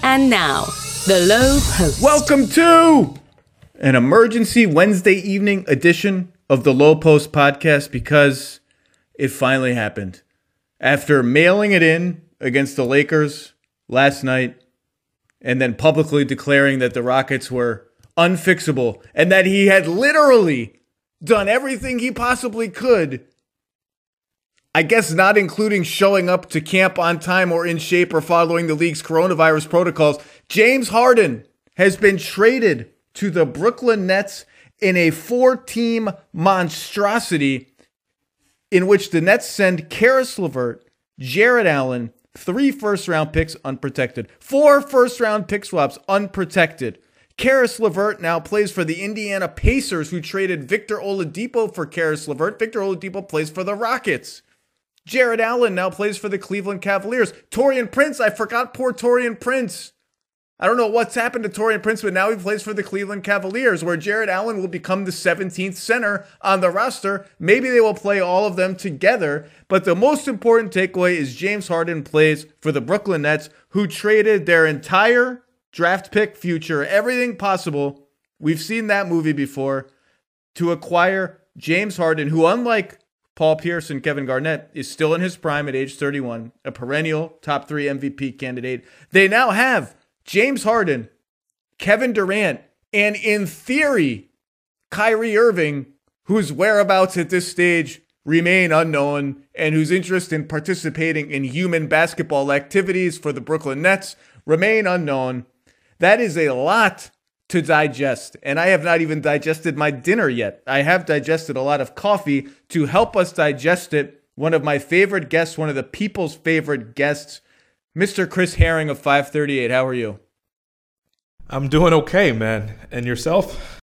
And now, The Low Post. Welcome to an emergency Wednesday evening edition of The Low Post podcast, because it finally happened. After mailing it in against the Lakers last night and then publicly declaring that the Rockets were unfixable and that he had literally done everything he possibly could, I guess not including showing up to camp on time or in shape or following the league's coronavirus protocols, James Harden has been traded to the Brooklyn Nets in a 4-team monstrosity in which the Nets send Caris LeVert, Jarrett Allen, 3 first-round picks unprotected, 4 first-round pick swaps unprotected. Caris LeVert now plays for the Indiana Pacers, who traded Victor Oladipo for Caris LeVert. Victor Oladipo plays for the Rockets. Jarrett Allen now plays for the Cleveland Cavaliers. Taurean Prince, I forgot poor Taurean Prince. I don't know what's happened to Taurean Prince, but now he plays for the Cleveland Cavaliers, where Jarrett Allen will become the 17th center on the roster. Maybe they will play all of them together, but the most important takeaway is James Harden plays for the Brooklyn Nets, who traded their entire draft pick future, everything possible, we've seen that movie before, to acquire James Harden, who, unlike Paul Pierce and Kevin Garnett, is still in his prime at age 31, a perennial top 3 MVP candidate. They now have James Harden, Kevin Durant, and in theory, Kyrie Irving, whose whereabouts at this stage remain unknown and whose interest in participating in human basketball activities for the Brooklyn Nets remain unknown. That is a lot to digest, and I have not even digested my dinner yet. I have digested a lot of coffee to help us digest it. One of my favorite guests, one of the people's favorite guests, Mr. Chris Herring of 538. How are you? I'm doing okay, man. And yourself?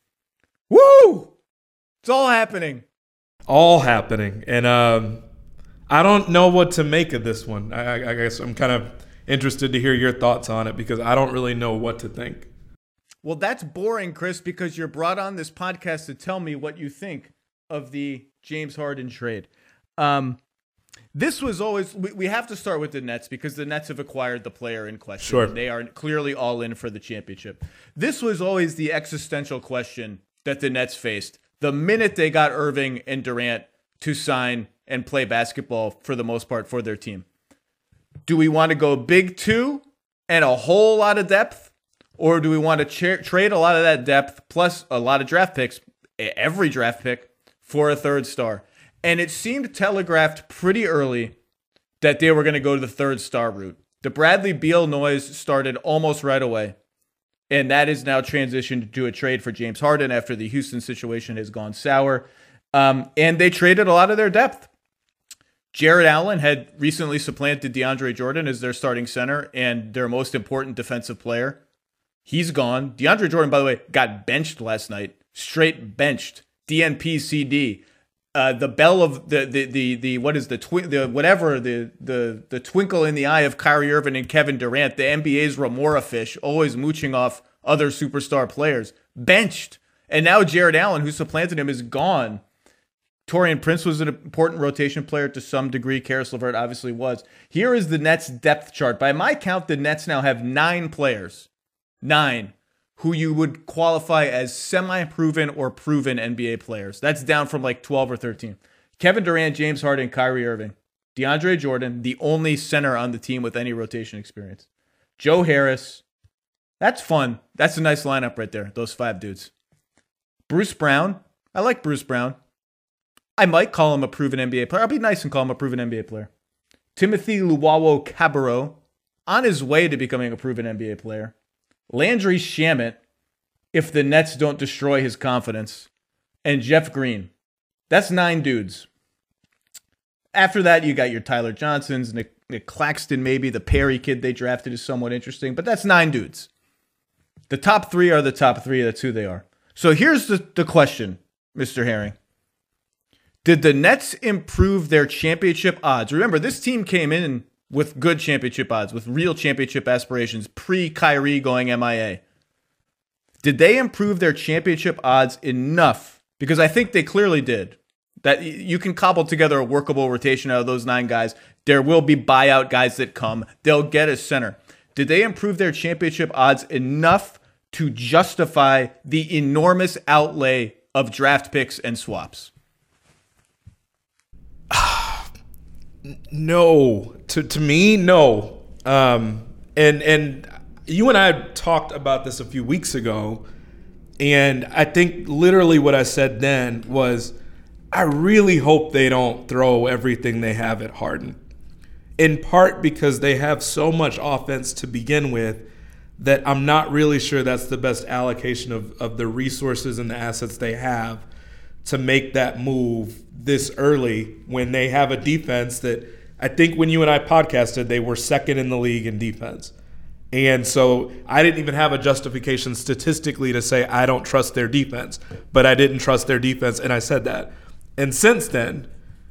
Woo! It's all happening. All happening. And I don't know what to make of this one. I guess I'm kind of interested to hear your thoughts on it, because I don't really know what to think. Well, that's boring, Chris, because you're brought on this podcast to tell me what you think of the James Harden trade. This was always, we have to start with the Nets, because the Nets have acquired the player in question. Sure. They are clearly all in for the championship. This was always the existential question that the Nets faced the minute they got Irving and Durant to sign and play basketball for the most part for their team. Do we want to go big two and a whole lot of depth? Or do we want to trade a lot of that depth plus a lot of draft picks, every draft pick, for a third star? And it seemed telegraphed pretty early that they were going to go to the third star route. The Bradley Beal noise started almost right away. And that is now transitioned to a trade for James Harden after the Houston situation has gone sour. And they traded a lot of their depth. Jarrett Allen had recently supplanted DeAndre Jordan as their starting center and their most important defensive player. He's gone. DeAndre Jordan, by the way, got benched last night. Straight benched. DNP CD. The bell of the what is the twinkle in the eye of Kyrie Irving and Kevin Durant, the NBA's Remora fish, always mooching off other superstar players, benched. And now Jarrett Allen, who supplanted him, is gone. Taurean Prince was an important rotation player to some degree. Caris LeVert obviously was. Here is the Nets depth chart. By my count, the Nets now have 9 players. 9 who you would qualify as semi-proven or proven NBA players. That's down from like 12 or 13. Kevin Durant, James Harden, Kyrie Irving. DeAndre Jordan, the only center on the team with any rotation experience. Joe Harris. That's fun. That's a nice lineup right there, those 5 dudes. Bruce Brown. I like Bruce Brown. I might call him a proven NBA player. I'll be nice and call him a proven NBA player. Timothy Luwawu-Cabarrot, on his way to becoming a proven NBA player. Landry Shamet, if the Nets don't destroy his confidence. And Jeff Green. That's 9 dudes. After that, you got your Tyler Johnsons, Nick Claxton, maybe. The Perry kid they drafted is somewhat interesting. But that's 9 dudes. The top 3 are the top 3. That's who they are. So here's the question, Mr. Herring. Did the Nets improve their championship odds? Remember, this team came in with good championship odds, with real championship aspirations, pre-Kyrie going MIA. Did they improve their championship odds enough? Because I think they clearly did. That you can cobble together a workable rotation out of those 9 guys. There will be buyout guys that come. They'll get a center. did they improve their championship odds enough to justify the enormous outlay of draft picks and swaps? No. To me, no. And you and I talked about this a few weeks ago, and I think literally what I said then was, I really hope they don't throw everything they have at Harden. In part because they have so much offense to begin with that I'm not really sure that's the best allocation of the resources and the assets they have to make that move this early when they have a defense that I think when you and I podcasted, they were second in the league in defense. And so I didn't even have a justification statistically to say I don't trust their defense, but I didn't trust their defense, and I said that. And since then,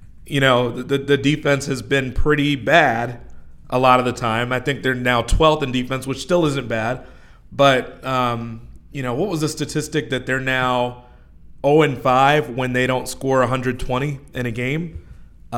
the defense has been pretty bad a lot of the time. I think they're now 12th in defense, which still isn't bad. But, what was the statistic that they're now 0-5 when they don't score 120 in a game?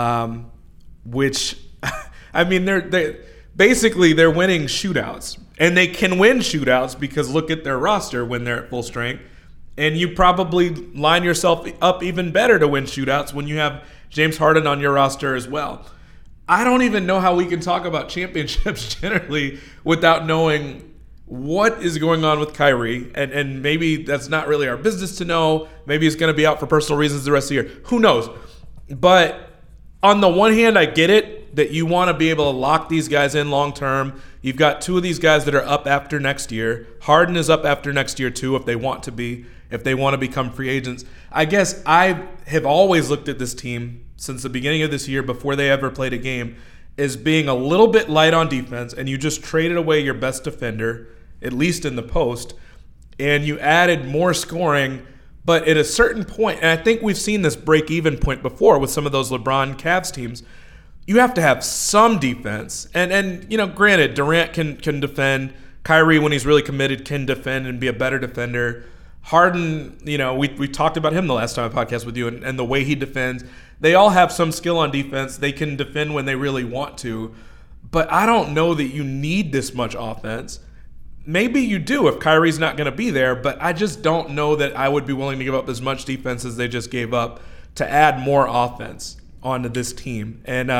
Which, I mean, they're basically winning shootouts. And they can win shootouts because look at their roster when they're at full strength. And you probably line yourself up even better to win shootouts when you have James Harden on your roster as well. I don't even know how we can talk about championships generally without knowing what is going on with Kyrie. And maybe that's not really our business to know. Maybe he's going to be out for personal reasons the rest of the year. Who knows? But on the one hand, I get it that you want to be able to lock these guys in long term. You've got two of these guys that are up after next year. Harden is up after next year too if they want to be. If they want to become free agents. I guess I have always looked at this team since the beginning of this year before they ever played a game as being a little bit light on defense, and you just traded away your best defender, at least in the post, and you added more scoring. But at a certain point, and I think we've seen this break-even point before with some of those LeBron Cavs teams, you have to have some defense. And granted, Durant can defend. Kyrie, when he's really committed, can defend and be a better defender. Harden, we talked about him the last time I podcast with you and the way he defends. They all have some skill on defense. They can defend when they really want to. But I don't know that you need this much offense. Maybe you do if Kyrie's not going to be there, but I just don't know that I would be willing to give up as much defense as they just gave up to add more offense onto this team. And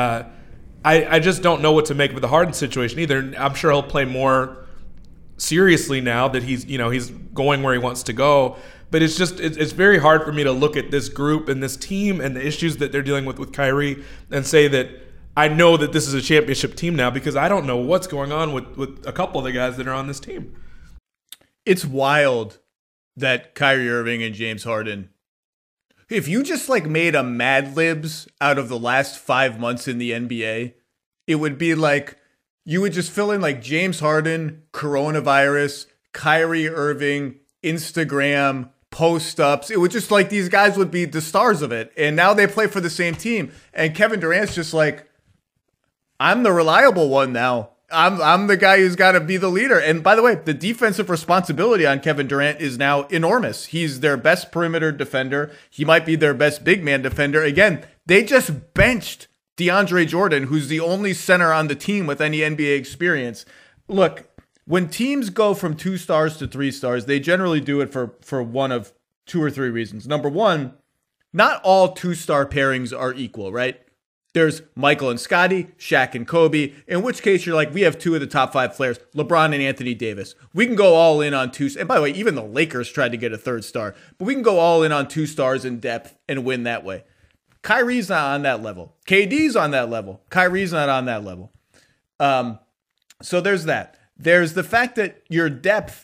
I just don't know what to make of the Harden situation either. I'm sure he'll play more seriously now that he's going where he wants to go, but it's very hard for me to look at this group and this team and the issues that they're dealing with Kyrie and say that I know that this is a championship team now, because I don't know what's going on with a couple of the guys that are on this team. It's wild that Kyrie Irving and James Harden, if you just made a Mad Libs out of the last 5 months in the NBA, it would be like you would just fill in James Harden, coronavirus, Kyrie Irving, Instagram, post-ups. It would just these guys would be the stars of it. And now they play for the same team. And Kevin Durant's just I'm the reliable one now. I'm the guy who's got to be the leader. And by the way, the defensive responsibility on Kevin Durant is now enormous. He's their best perimeter defender. He might be their best big man defender. Again, they just benched DeAndre Jordan, who's the only center on the team with any NBA experience. Look, when teams go from 2 stars to 3 stars, they generally do it for one of 2 or 3 reasons. Number one, not all 2-star pairings are equal, right? There's Michael and Scottie, Shaq and Kobe, in which case you're we have 2 of the top 5 players, LeBron and Anthony Davis. We can go all in on 2. And by the way, even the Lakers tried to get a 3rd star, but we can go all in on 2 stars in depth and win that way. Kyrie's not on that level. KD's on that level. Kyrie's not on that level. So there's that. There's the fact that your depth,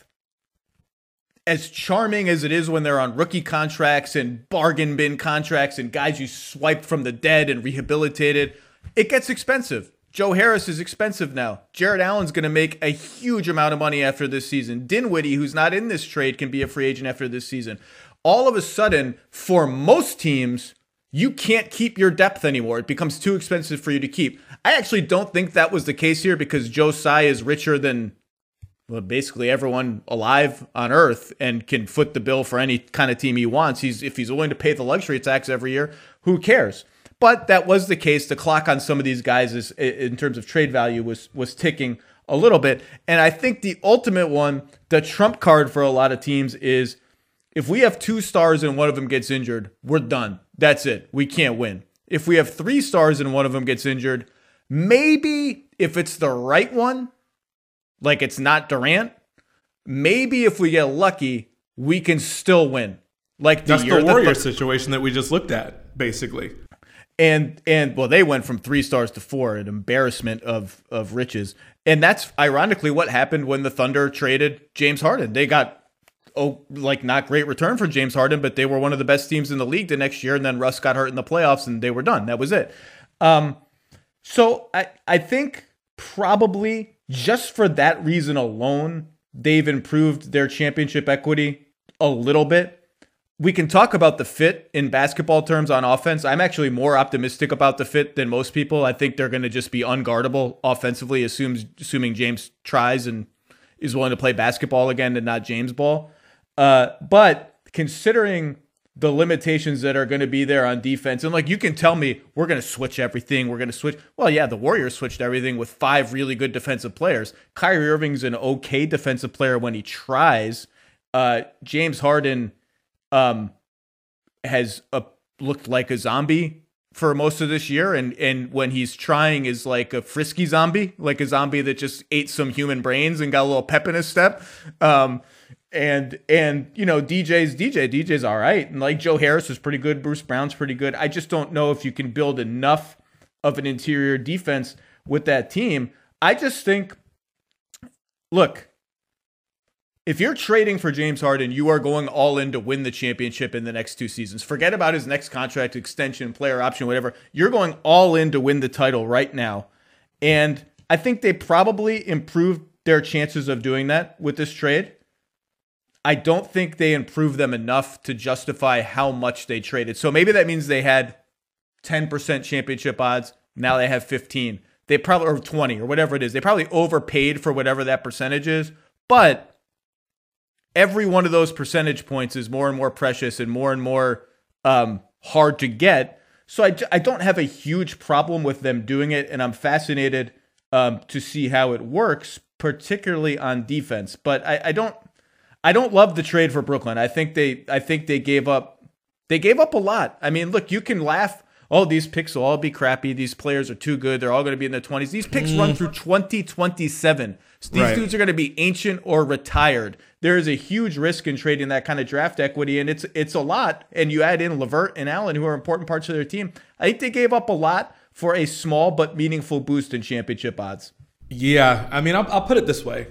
as charming as it is when they're on rookie contracts and bargain bin contracts and guys you swiped from the dead and rehabilitated, it gets expensive. Joe Harris is expensive now. Jared Allen's going to make a huge amount of money after this season. Dinwiddie, who's not in this trade, can be a free agent after this season. All of a sudden, for most teams, you can't keep your depth anymore. It becomes too expensive for you to keep. I actually don't think that was the case here because Joe Tsai is richer than basically everyone alive on Earth and can foot the bill for any kind of team he wants. If he's willing to pay the luxury tax every year, who cares? But that was the case. The clock on some of these guys is, in terms of trade value was ticking a little bit. And I think the ultimate one, the trump card for a lot of teams is if we have 2 stars and one of them gets injured, we're done. That's it. We can't win. If we have 3 stars and one of them gets injured, maybe if it's the right one, like it's not Durant, maybe if we get lucky, we can still win. Like that's the Warriors situation that we just looked at, basically. And well, they went from 3 stars to 4, an embarrassment of riches. And that's ironically what happened when the Thunder traded James Harden. They got not great return for James Harden, but they were one of the best teams in the league the next year. And then Russ got hurt in the playoffs, and they were done. That was it. So I think probably just for that reason alone, they've improved their championship equity a little bit. We can talk about the fit in basketball terms on offense. I'm actually more optimistic about the fit than most people. I think they're going to just be unguardable offensively, assuming James tries and is willing to play basketball again and not James ball. But considering the limitations that are going to be there on defense, and like you can tell me we're going to switch everything. We're going to switch. Well, yeah, the Warriors switched everything with 5 really good defensive players. Kyrie Irving's an okay defensive player when he tries. James Harden has looked like a zombie for most of this year, and when he's trying is like a frisky zombie, like a zombie that just ate some human brains and got a little pep in his step. And DJ's all right, and like Joe Harris is pretty good, Bruce Brown's pretty good. I just don't know if you can build enough of an interior defense with that team. I just think, look, if you're trading for James Harden, you are going all in to win the championship in the next 2 seasons. Forget about his next contract extension, player option, whatever. You're going all in to win the title right now. And I think they probably improved their chances of doing that with this trade. I don't think they improved them enough to justify how much they traded. So maybe that means they had 10% championship odds. Now they have 15. They probably, or 20 or whatever it is. They probably overpaid for whatever that percentage is. But every one of those percentage points is more and more precious and more hard to get. So I don't have a huge problem with them doing it, and I'm fascinated to see how it works, particularly on defense. But I don't love the trade for Brooklyn. I think they gave up a lot. I mean, look, you can laugh. Oh, these picks will all be crappy. These players are too good. They're all going to be in their 20s. These picks run through 2027. So these dudes are going to be ancient or retired. There is a huge risk in trading that kind of draft equity, and it's a lot. And you add in LeVert and Allen, who are important parts of their team. I think they gave up a lot for a small but meaningful boost in championship odds. Yeah, I mean, I'll put it this way.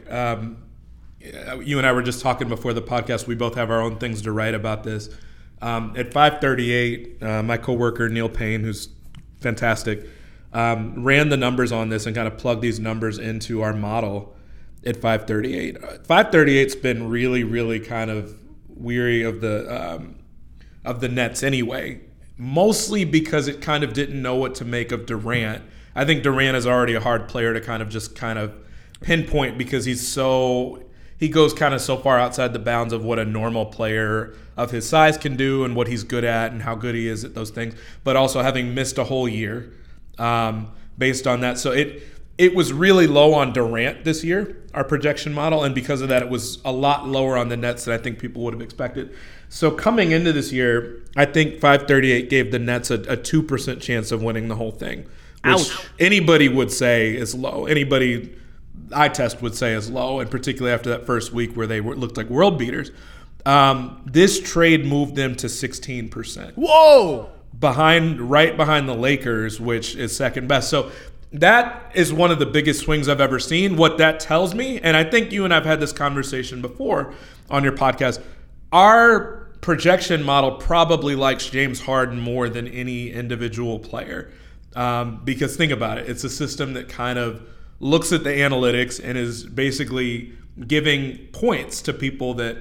You and I were just talking before the podcast. We both have our own things to write about this. At 538, my coworker Neil Payne, who's fantastic, ran the numbers on this and kind of plugged these numbers into our model at 538. 538's been really, really kind of weary of the Nets anyway, mostly because it kind of didn't know what to make of Durant. I think Durant is already a hard player to kind of pinpoint because he goes kind of so far outside the bounds of what a normal player of his size can do and what he's good at and how good he is at those things, but also having missed a whole year based on that. So it was really low on Durant this year, our projection model, and because of that, it was a lot lower on the Nets than I think people would have expected. So coming into this year, I think 538 gave the Nets a 2% chance of winning the whole thing, which anybody would say is low. Anybody eye test would say is low, and particularly after that first week where they looked like world beaters. This trade moved them to 16%. Whoa! Right behind the Lakers, which is second best. So that is one of the biggest swings I've ever seen. What that tells me, and I think you and I have had this conversation before on your podcast, our projection model probably likes James Harden more than any individual player. Because think about it, it's a system that kind of looks at the analytics and is basically giving points to people that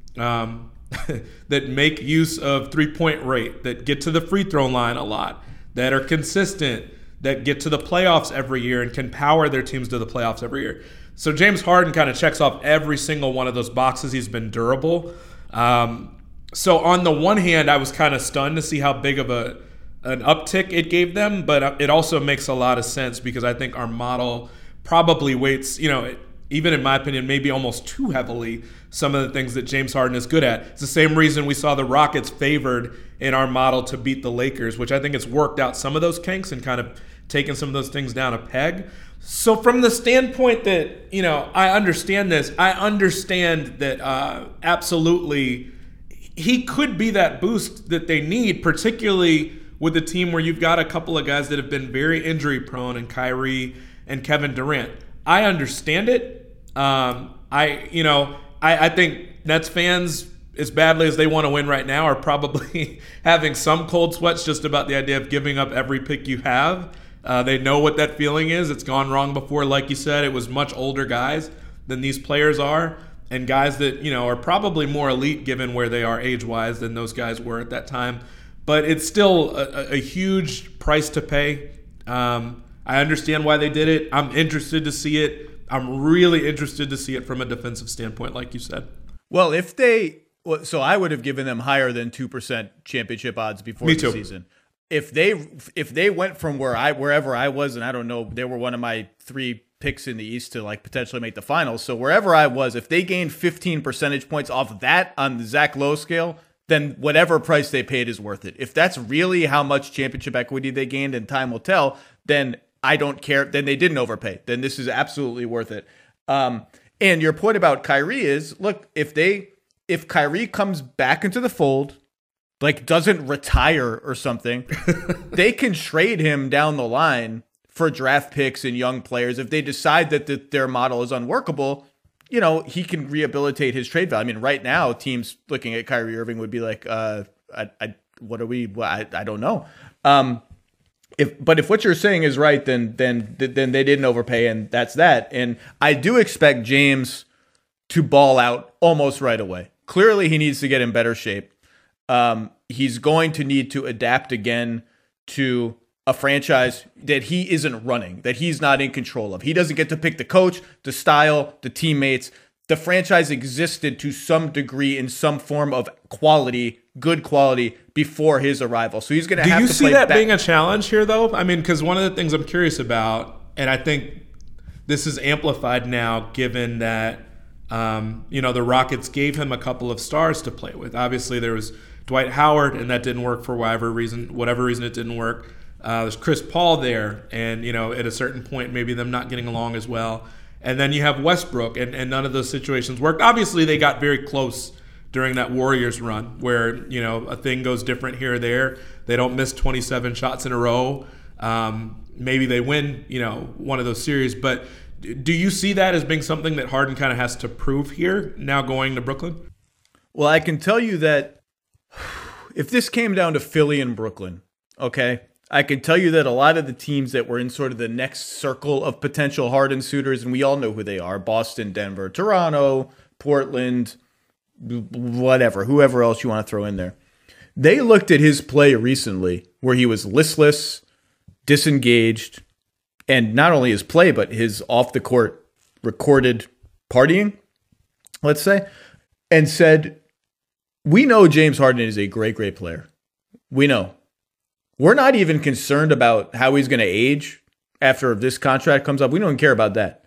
that make use of three-point rate, that get to the free throw line a lot, that are consistent, that get to the playoffs every year and can power their teams to the playoffs every year. So James Harden kind of checks off every single one of those boxes. He's been durable. So on the one hand, I was kind of stunned to see how big of an uptick it gave them, but it also makes a lot of sense because I think our model probably weights, even in my opinion, maybe almost too heavily some of the things that James Harden is good at. It's the same reason we saw the Rockets favored in our model to beat the Lakers, which I think it's worked out some of those kinks and kind of taken some of those things down a peg. So from the standpoint that, I understand this, I understand that absolutely he could be that boost that they need, particularly with a team where you've got a couple of guys that have been very injury prone, and Kyrie and Kevin Durant. I understand it. I think Nets fans, as badly as they want to win right now, are probably having some cold sweats just about the idea of giving up every pick you have. They know what that feeling is. It's gone wrong before. Like you said, it was much older guys than these players are, and guys that, are probably more elite given where they are age-wise than those guys were at that time. But it's still a huge price to pay. I understand why they did it. I'm interested to see it. I'm really interested to see it from a defensive standpoint, like you said. Well, so I would have given them higher than 2% championship odds before the season. If they went from wherever I was, and I don't know, they were one of my 3 picks in the East to potentially make the finals. So wherever I was, if they gained 15 percentage points off of that on the Zach Lowe scale, then whatever price they paid is worth it. If that's really how much championship equity they gained, and time will tell, then I don't care. Then they didn't overpay. Then this is absolutely worth it. And your point about Kyrie is, look, if Kyrie comes back into the fold, doesn't retire or something, they can trade him down the line for draft picks and young players. If they decide that their model is unworkable, he can rehabilitate his trade value. I mean, right now, teams looking at Kyrie Irving would be like, I don't know. If what you're saying is right, then they didn't overpay, and that's that. And I do expect James to ball out almost right away. Clearly, he needs to get in better shape. He's going to need to adapt again to a franchise that he isn't running, that he's not in control of. He doesn't get to pick the coach, the style, the teammates. The franchise existed to some degree in some form of quality, good quality, before his arrival. So he's going to have to play. Do you see that being a challenge here, though? I mean, because one of the things I'm curious about, and I think this is amplified now given that, the Rockets gave him a couple of stars to play with. Obviously, there was Dwight Howard, and that didn't work for whatever reason it didn't work. There's Chris Paul there, and, at a certain point, maybe them not getting along as well. And then you have Westbrook, and none of those situations worked. Obviously, they got very close during that Warriors run where, a thing goes different here or there. They don't miss 27 shots in a row. Maybe they win, one of those series. But do you see that as being something that Harden kind of has to prove here now going to Brooklyn? Well, I can tell you that if this came down to Philly and Brooklyn, okay, I can tell you that a lot of the teams that were in sort of the next circle of potential Harden suitors, and we all know who they are, Boston, Denver, Toronto, Portland, whatever, whoever else you want to throw in there. They looked at his play recently where he was listless, disengaged, and not only his play, but his off-the-court recorded partying, let's say, and said, we know James Harden is a great, great player. We know. We're not even concerned about how he's going to age after this contract comes up. We don't care about that.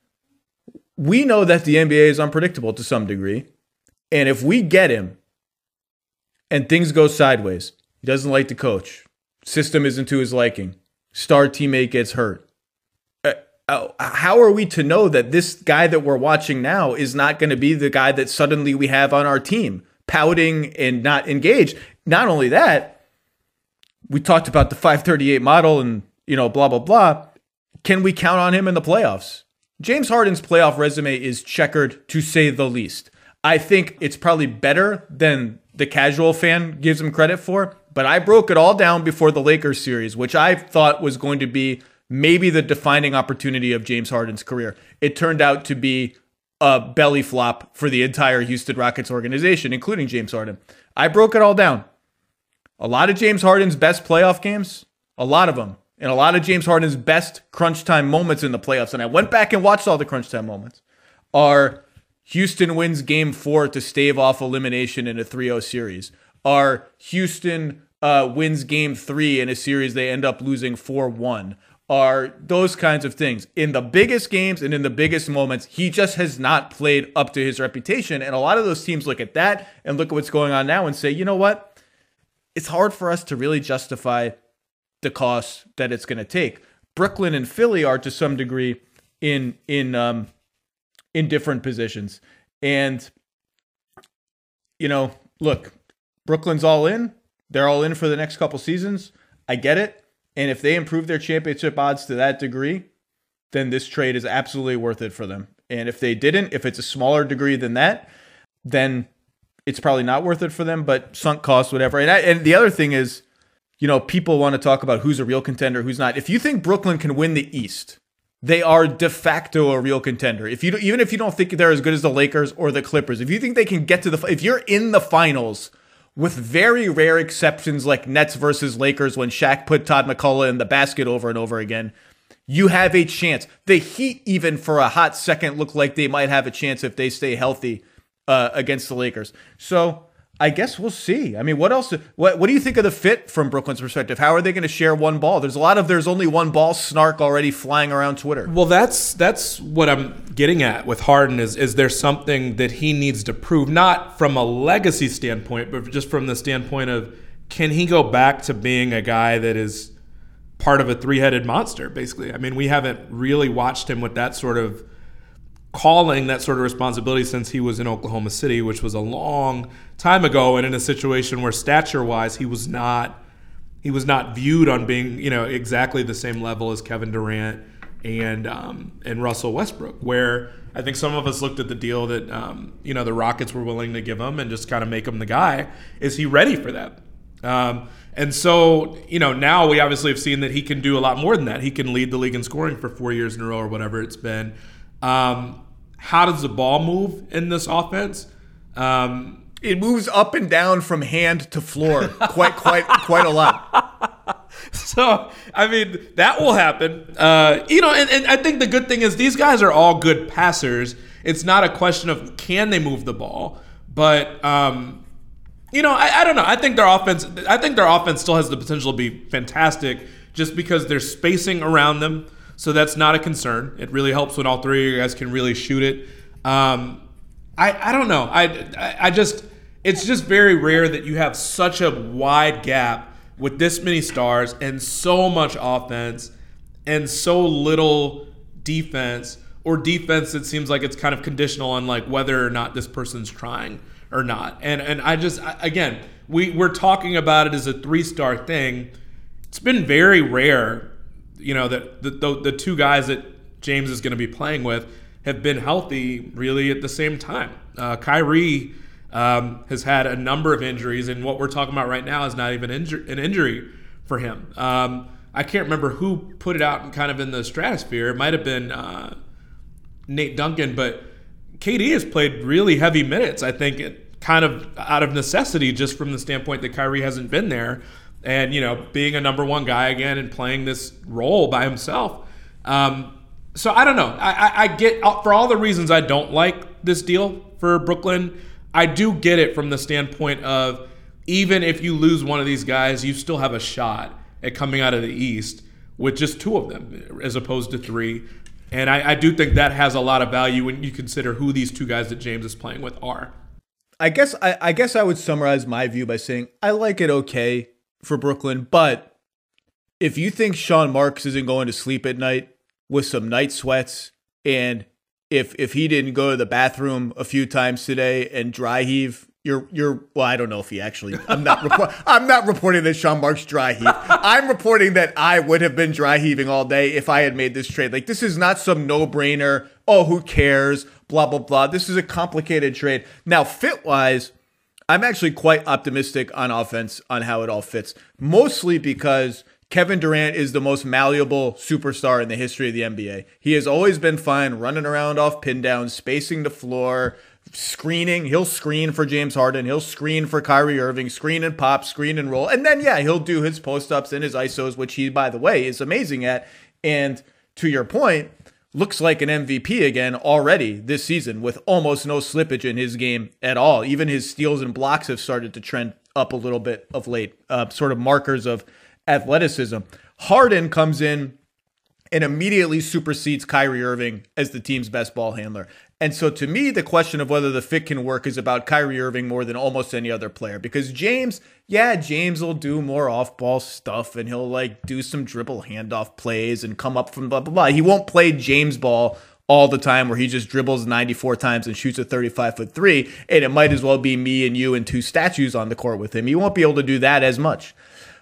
We know that the NBA is unpredictable to some degree. And if we get him and things go sideways, he doesn't like the coach, system isn't to his liking, star teammate gets hurt, how are we to know that this guy that we're watching now is not going to be the guy that suddenly we have on our team, pouting and not engaged? Not only that, we talked about the 538 model and, blah, blah, blah. Can we count on him in the playoffs? James Harden's playoff resume is checkered, to say the least. I think it's probably better than the casual fan gives him credit for, but I broke it all down before the Lakers series, which I thought was going to be maybe the defining opportunity of James Harden's career. It turned out to be a belly flop for the entire Houston Rockets organization, including James Harden. I broke it all down. A lot of James Harden's best playoff games, a lot of them, and a lot of James Harden's best crunch time moments in the playoffs, and I went back and watched all the crunch time moments, are Houston wins Game 4 to stave off elimination in a 3-0 series, are Houston wins Game 3 in a series they end up losing 4-1, are those kinds of things. In the biggest games and in the biggest moments, he just has not played up to his reputation. And a lot of those teams look at that and look at what's going on now and say, you know what? It's hard for us to really justify the cost that it's going to take. Brooklyn and Philly are to some degree in different positions. And, you know, look, Brooklyn's all in. They're all in for the next couple seasons. I get it. And if they improve their championship odds to that degree, then this trade is absolutely worth it for them. And if they didn't, if it's a smaller degree than that, then it's probably not worth it for them, but sunk cost, whatever. And the other thing is, you know, people want to talk about who's a real contender, who's not. If you think Brooklyn can win the East, they are de facto a real contender. Even if you don't think they're as good as the Lakers or the Clippers, if you think they can get to if you're in the finals, with very rare exceptions like Nets versus Lakers when Shaq put Todd McCullough in the basket over and over again, you have a chance. The Heat, even for a hot second, look like they might have a chance if they stay healthy against the Lakers. So I guess we'll see. I mean, what else? What do you think of the fit from Brooklyn's perspective? How are they going to share one ball? There's only one ball snark already flying around Twitter. Well, that's what I'm getting at with Harden is there something that he needs to prove, not from a legacy standpoint, but just from the standpoint of, can he go back to being a guy that is part of a three-headed monster, basically? I mean, we haven't really watched him with that sort of calling, that sort of responsibility since he was in Oklahoma City, which was a long time ago, and in a situation where stature-wise he was not viewed on being, you know, exactly the same level as Kevin Durant and Russell Westbrook, where I think some of us looked at the deal that you know, the Rockets were willing to give him and just kind of make him the guy. Is he ready for that? And so, you know, now we obviously have seen that he can do a lot more than that. He can lead the league in scoring for 4 years in a row or whatever it's been. How does the ball move in this offense? It moves up and down from hand to floor quite a lot. So, I mean, that will happen. You know, and I think the good thing is these guys are all good passers. It's not a question of can they move the ball, but you know, I don't know. I think their offense still has the potential to be fantastic just because there's spacing around them. So that's not a concern. It really helps when all three of you guys can really shoot it. I don't know. I just, it's just very rare that you have such a wide gap with this many stars and so much offense and so little defense, or defense that seems like it's kind of conditional on like whether or not this person's trying or not. And again, we're talking about it as a 3-star thing. It's been very rare, you know, that the two guys that James is going to be playing with have been healthy really at the same time. Kyrie has had a number of injuries, and what we're talking about right now is not even an injury for him. I can't remember who put it out kind of in the stratosphere. It might have been Nate Duncan, but KD has played really heavy minutes, I think, kind of out of necessity, just from the standpoint that Kyrie hasn't been there. And, you know, being a number one guy again and playing this role by himself. So I don't know. I get, for all the reasons I don't like this deal for Brooklyn, I do get it from the standpoint of, even if you lose one of these guys, you still have a shot at coming out of the East with just 2 of them as opposed to 3. And I do think that has a lot of value when you consider who these 2 guys that James is playing with are. I guess I would summarize my view by saying I like it okay for Brooklyn, but if you think Sean Marks isn't going to sleep at night with some night sweats, and if he didn't go to the bathroom a few times today and dry heave, you're well, I don't know if he actually, I'm not reporting that Sean Marks dry heave. I'm reporting that I would have been dry heaving all day if I had made this trade. Like, this is not some no-brainer, oh, who cares, blah, blah, blah. This is a complicated trade. Now, fit-wise, I'm actually quite optimistic on offense on how it all fits, mostly because Kevin Durant is the most malleable superstar in the history of the NBA. He has always been fine running around off pin downs, spacing the floor, screening. He'll screen for James Harden. He'll screen for Kyrie Irving, screen and pop, screen and roll. And then, yeah, he'll do his post-ups and his ISOs, which he, by the way, is amazing at. And to your point, looks like an MVP again already this season with almost no slippage in his game at all. Even his steals and blocks have started to trend up a little bit of late, sort of markers of athleticism. Harden comes in and immediately supersedes Kyrie Irving as the team's best ball handler. And so to me, the question of whether the fit can work is about Kyrie Irving more than almost any other player. Because James will do more off-ball stuff, and he'll like do some dribble handoff plays and come up from blah, blah, blah. He won't play James ball all the time where he just dribbles 94 times and shoots a 35-foot three, and it might as well be me and you and two statues on the court with him. He won't be able to do that as much.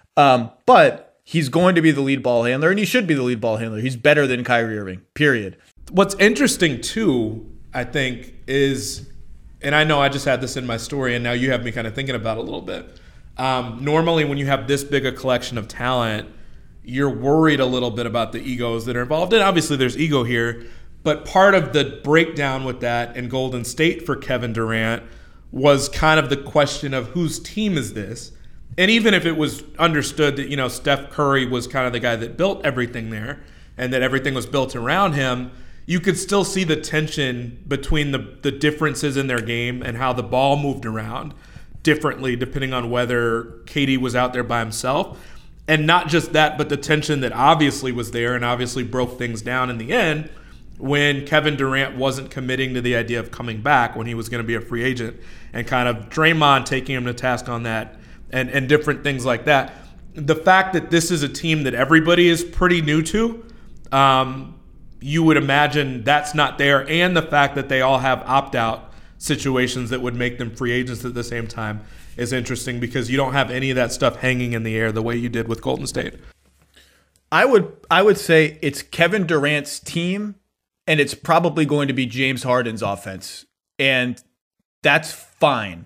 But he's going to be the lead ball handler, and he should be the lead ball handler. He's better than Kyrie Irving, period. What's interesting, too, I think, is, and I know I just had this in my story, and now you have me kind of thinking about it a little bit. Normally, when you have this big a collection of talent, you're worried a little bit about the egos that are involved. And obviously, there's ego here. But part of the breakdown with that in Golden State for Kevin Durant was kind of the question of whose team is this? And even if it was understood that, you know, Steph Curry was kind of the guy that built everything there and that everything was built around him, you could still see the tension between the differences in their game and how the ball moved around differently depending on whether KD was out there by himself. And not just that, but the tension that obviously was there and obviously broke things down in the end when Kevin Durant wasn't committing to the idea of coming back when he was going to be a free agent, and kind of Draymond taking him to task on that and different things like that. The fact that this is a team that everybody is pretty new to, you would imagine that's not there, and the fact that they all have opt-out situations that would make them free agents at the same time is interesting because you don't have any of that stuff hanging in the air the way you did with Golden State. I would say it's Kevin Durant's team, and it's probably going to be James Harden's offense. And that's fine.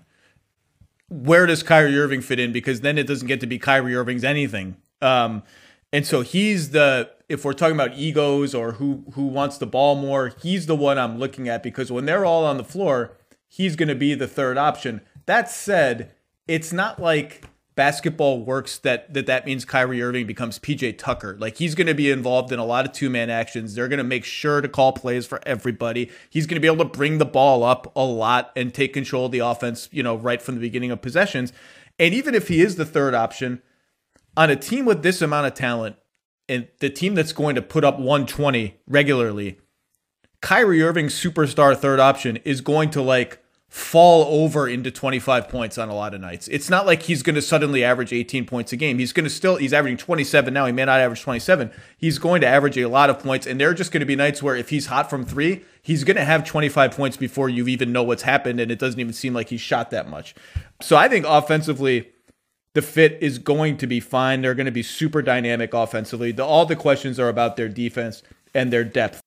Where does Kyrie Irving fit in? Because then it doesn't get to be Kyrie Irving's anything. And so he's if we're talking about egos or who wants the ball more, he's the one I'm looking at, because when they're all on the floor, he's going to be the third option. That said, it's not like basketball works that means Kyrie Irving becomes PJ Tucker. Like, he's going to be involved in a lot of two-man actions. They're going to make sure to call plays for everybody. He's going to be able to bring the ball up a lot and take control of the offense, you know, right from the beginning of possessions. And even if he is the third option on a team with this amount of talent and the team that's going to put up 120 regularly, Kyrie Irving's superstar third option is going to like fall over into 25 points on a lot of nights. It's not like he's going to suddenly average 18 points a game. He's averaging 27 now. He may not average 27. He's going to average a lot of points, and there are just going to be nights where if he's hot from three, he's going to have 25 points before you even know what's happened, and it doesn't even seem like he's shot that much. So I think offensively, the fit is going to be fine. They're going to be super dynamic offensively. All the questions are about their defense and their depth.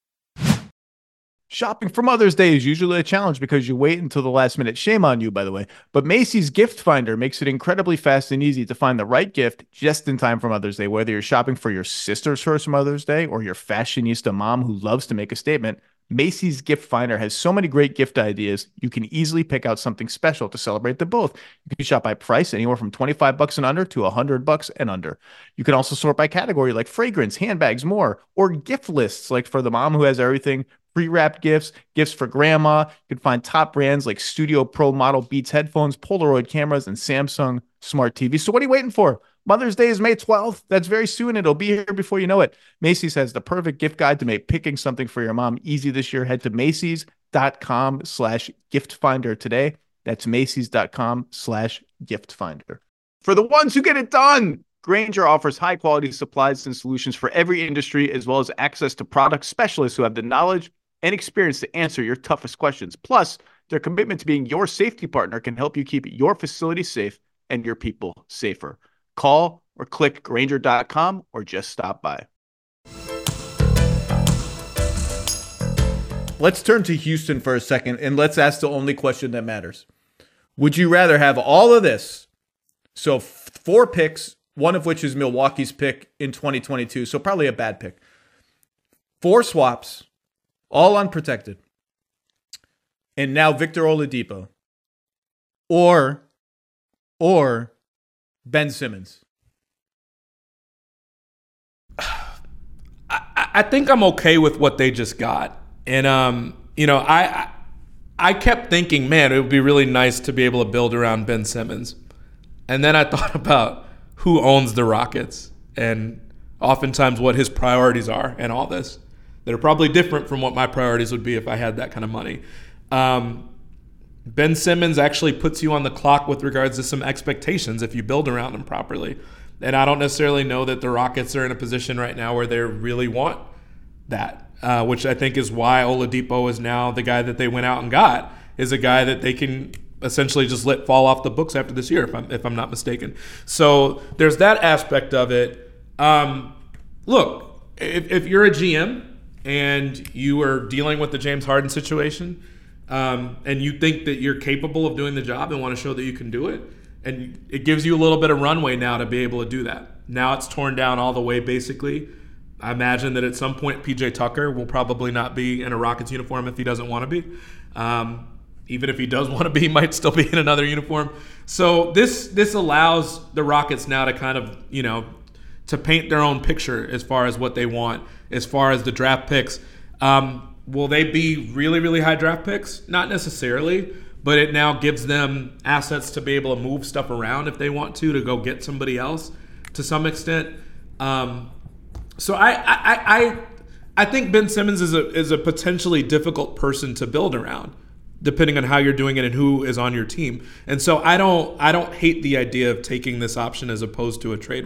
Shopping for Mother's Day is usually a challenge because you wait until the last minute. Shame on you, by the way. But Macy's Gift Finder makes it incredibly fast and easy to find the right gift just in time for Mother's Day. Whether you're shopping for your sister's first Mother's Day or your fashionista mom who loves to make a statement, Macy's Gift Finder has so many great gift ideas, you can easily pick out something special to celebrate them both. You can shop by price, anywhere from $25 and under to $100 and under. You can also sort by category like fragrance, handbags, more, or gift lists like for the mom who has everything. Pre-wrapped gifts, gifts for grandma. You can find top brands like Studio Pro model Beats headphones, Polaroid cameras, and Samsung smart TVs. So what are you waiting for? Mother's Day is May 12th. That's very soon. It'll be here before you know it. Macy's has the perfect gift guide to make picking something for your mom easy this year. Head to Macy's.com/giftfinder today. That's Macy's.com/giftfinder. For the ones who get it done, Grainger offers high-quality supplies and solutions for every industry, as well as access to product specialists who have the knowledge and experience to answer your toughest questions. Plus, their commitment to being your safety partner can help you keep your facility safe and your people safer. Call or click Grainger.com or just stop by. Let's turn to Houston for a second, and let's ask the only question that matters. Would you rather have all of this? So 4 picks, one of which is Milwaukee's pick in 2022, so probably a bad pick. 4 swaps, all unprotected. And now Victor Oladipo. Or Ben Simmons. I think I'm okay with what they just got. And, I kept thinking, man, it would be really nice to be able to build around Ben Simmons. And then I thought about who owns the Rockets. And oftentimes what his priorities are in all this. That are probably different from what my priorities would be if I had that kind of money. Ben Simmons actually puts you on the clock with regards to some expectations if you build around him properly. And I don't necessarily know that the Rockets are in a position right now where they really want that, which I think is why Oladipo is now the guy that they went out and got, is a guy that they can essentially just let fall off the books after this year, if I'm not mistaken. So there's that aspect of it. Look, if you're a GM and you are dealing with the James Harden situation, and you think that you're capable of doing the job and want to show that you can do it, and it gives you a little bit of runway now to be able to do that. Now it's torn down all the way, basically. I imagine that at some point PJ Tucker will probably not be in a Rockets uniform if he doesn't want to be. Even if he does want to be, he might still be in another uniform. So this allows the Rockets now to kind of, to paint their own picture as far as what they want, as far as the draft picks. Will they be really, really high draft picks? Not necessarily, but it now gives them assets to be able to move stuff around if they want to go get somebody else to some extent. So I think Ben Simmons is a potentially difficult person to build around, depending on how you're doing it and who is on your team. And so I don't hate the idea of taking this option as opposed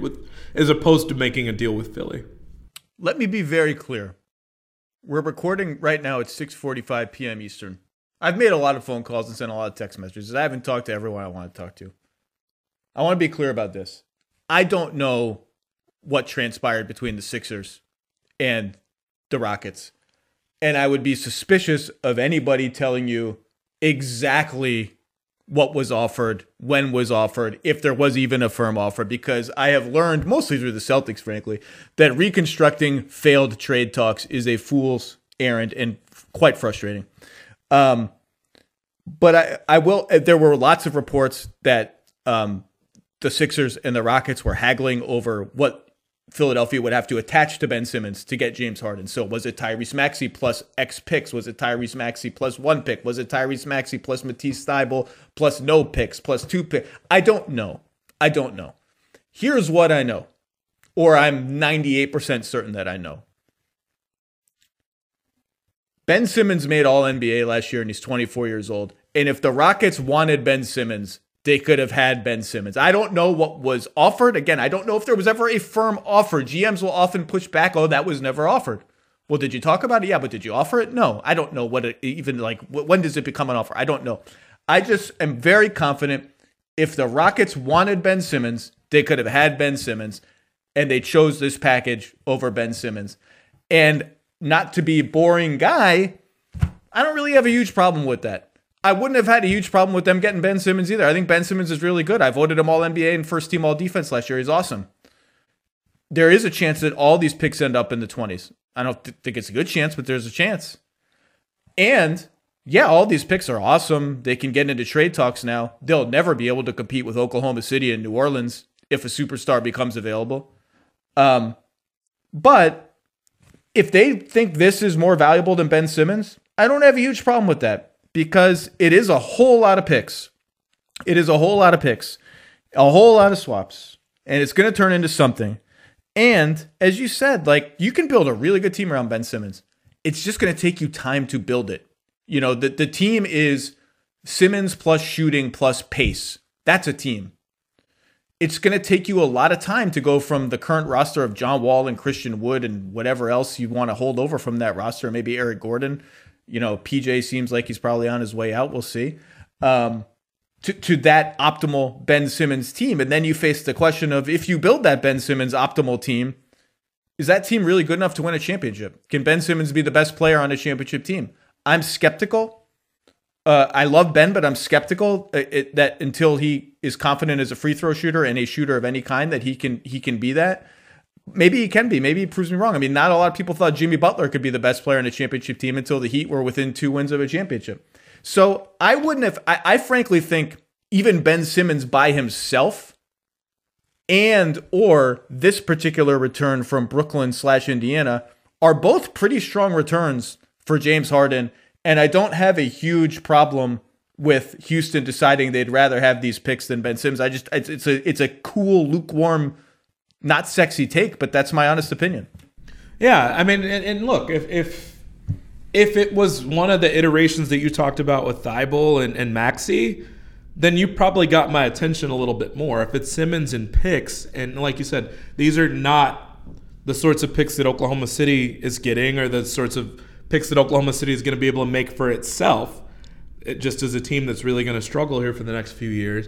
to making a deal with Philly. Let me be very clear. We're recording right now at 6:45 p.m. Eastern. I've made a lot of phone calls and sent a lot of text messages. I haven't talked to everyone I want to talk to. I want to be clear about this. I don't know what transpired between the Sixers and the Rockets. And I would be suspicious of anybody telling you exactly what was offered, when was offered, if there was even a firm offer, because I have learned, mostly through the Celtics, frankly, that reconstructing failed trade talks is a fool's errand and quite frustrating. But I will. There were lots of reports that the Sixers and the Rockets were haggling over what Philadelphia would have to attach to Ben Simmons to get James Harden. So was it Tyrese Maxey plus X picks? Was it Tyrese Maxey plus 1 pick? Was it Tyrese Maxey plus Matisse Thybulle plus no picks plus 2 picks? I don't know. Here's what I know, or I'm 98% certain that I know. Ben Simmons made All-NBA last year, and he's 24 years old. And if the Rockets wanted Ben Simmons, they could have had Ben Simmons. I don't know what was offered. Again, I don't know if there was ever a firm offer. GMs will often push back, oh, that was never offered. Well, did you talk about it? Yeah, but did you offer it? No. I don't know what it even, when does it become an offer? I don't know. I just am very confident if the Rockets wanted Ben Simmons, they could have had Ben Simmons, and they chose this package over Ben Simmons. And not to be a boring guy, I don't really have a huge problem with that. I wouldn't have had a huge problem with them getting Ben Simmons either. I think Ben Simmons is really good. I voted him All-NBA and first team All-Defense last year. He's awesome. There is a chance that all these picks end up in the 20s. I don't think it's a good chance, but there's a chance. And, yeah, all these picks are awesome. They can get into trade talks now. They'll never be able to compete with Oklahoma City and New Orleans if a superstar becomes available. But if they think this is more valuable than Ben Simmons, I don't have a huge problem with that. Because it is a whole lot of picks. It is a whole lot of picks. A whole lot of swaps. And it's going to turn into something. And as you said, you can build a really good team around Ben Simmons. It's just going to take you time to build it. The team is Simmons plus shooting plus pace. That's a team. It's going to take you a lot of time to go from the current roster of John Wall and Christian Wood and whatever else you want to hold over from that roster, maybe Eric Gordon. PJ seems like he's probably on his way out. We'll see. To that optimal Ben Simmons team. And then you face the question of, if you build that Ben Simmons optimal team, is that team really good enough to win a championship? Can Ben Simmons be the best player on a championship team? I'm skeptical. I love Ben, but I'm skeptical that until he is confident as a free throw shooter and a shooter of any kind, that he can be that. Maybe he can be. Maybe he proves me wrong. I mean, not a lot of people thought Jimmy Butler could be the best player in a championship team until the Heat were within 2 wins of a championship. So I frankly think even Ben Simmons by himself and or this particular return from Brooklyn/Indiana are both pretty strong returns for James Harden. And I don't have a huge problem with Houston deciding they'd rather have these picks than Ben Simmons. It's a cool, lukewarm not sexy take, but that's my honest opinion. Yeah, I mean, and look, if it was one of the iterations that you talked about with Thibault and Maxey, then you probably got my attention a little bit more. If it's Simmons and picks, and like you said, these are not the sorts of picks that Oklahoma City is getting, or the sorts of picks that Oklahoma City is going to be able to make for itself, just as a team that's really going to struggle here for the next few years.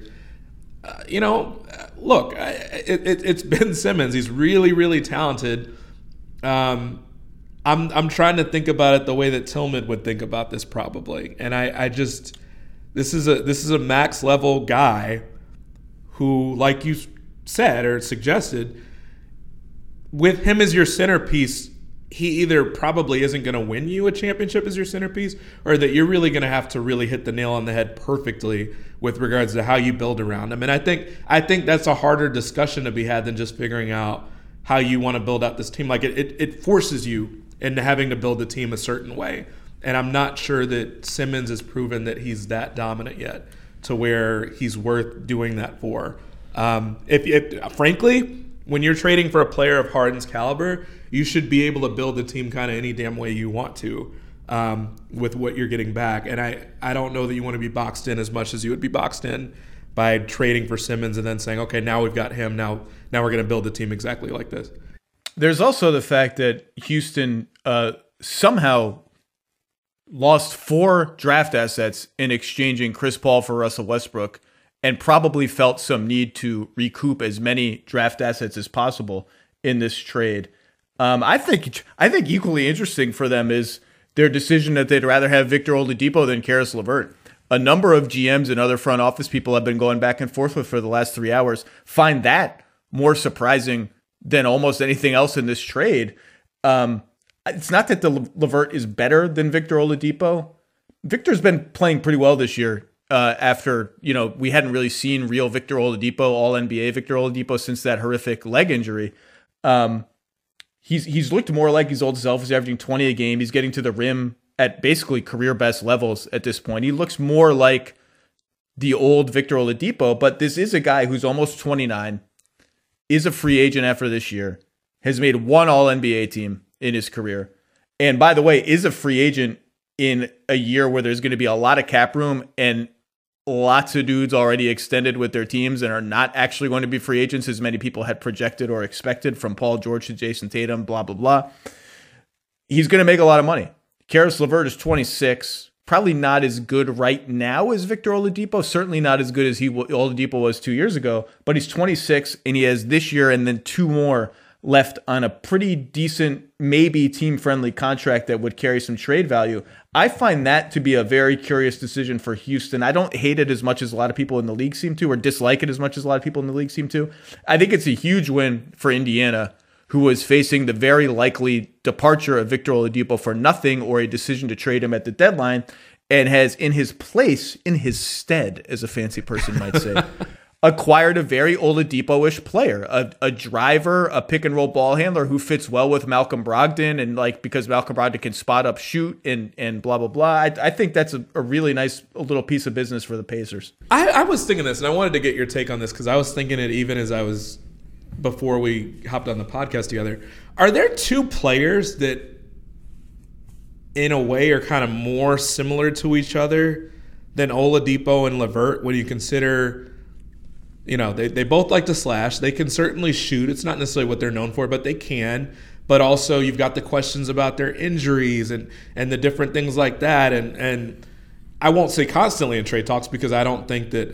Look, it's Ben Simmons. He's really, really talented. I'm trying to think about it the way that Tillman would think about this probably, and I just this is a max level guy who, like you said or suggested, with him as your centerpiece, he either probably isn't going to win you a championship as your centerpiece, or that you're really going to have to really hit the nail on the head perfectly with regards to how you build around him. And I think that's a harder discussion to be had than just figuring out how you want to build out this team. Like it forces you into having to build the team a certain way. And I'm not sure that Simmons has proven that he's that dominant yet to where he's worth doing that for. If frankly, when you're trading for a player of Harden's caliber, you should be able to build the team kind of any damn way you want to with what you're getting back. And I don't know that you want to be boxed in as much as you would be boxed in by trading for Simmons and then saying, okay, now we've got him. Now we're going to build a team exactly like this. There's also the fact that Houston somehow lost 4 draft assets in exchanging Chris Paul for Russell Westbrook, and probably felt some need to recoup as many draft assets as possible in this trade. I think equally interesting for them is their decision that they'd rather have Victor Oladipo than Karis LeVert. A number of GMs and other front office people have been going back and forth with for the last 3 hours find that more surprising than almost anything else in this trade. It's not that the LeVert is better than Victor Oladipo. Victor's been playing pretty well this year. After, we hadn't really seen real Victor Oladipo, all NBA Victor Oladipo, since that horrific leg injury. He's looked more like his old self. He's averaging 20 a game. He's getting to the rim at basically career best levels at this point. He looks more like the old Victor Oladipo, but this is a guy who's almost 29, is a free agent after this year, has made 1 All-NBA team in his career, and by the way, is a free agent in a year where there's going to be a lot of cap room and lots of dudes already extended with their teams and are not actually going to be free agents as many people had projected or expected, from Paul George to Jason Tatum, blah, blah, blah. He's going to make a lot of money. Karis LeVert is 26, probably not as good right now as Victor Oladipo, certainly not as good as Oladipo was 2 years ago, but he's 26 and he has this year and then 2 more left on a pretty decent, maybe team-friendly contract that would carry some trade value. I find that to be a very curious decision for Houston. I don't hate it as much as a lot of people in the league seem to, or dislike it as much as a lot of people in the league seem to. I think it's a huge win for Indiana, who was facing the very likely departure of Victor Oladipo for nothing, or a decision to trade him at the deadline, and has in his stead, as a fancy person might say, acquired a very Oladipo-ish player, a driver, a pick-and-roll ball handler who fits well with Malcolm Brogdon, and because Malcolm Brogdon can spot up, shoot, and blah, blah, blah. I think that's a really nice little piece of business for the Pacers. I was thinking this, and I wanted to get your take on this, because I was thinking it even as I was, before we hopped on the podcast together. Are there 2 players that, in a way, are kind of more similar to each other than Oladipo and LeVert when you consider... they both like to slash. They can certainly shoot. It's not necessarily what they're known for, but they can. But also you've got the questions about their injuries and the different things like that. And I won't say constantly in trade talks, because I don't think that,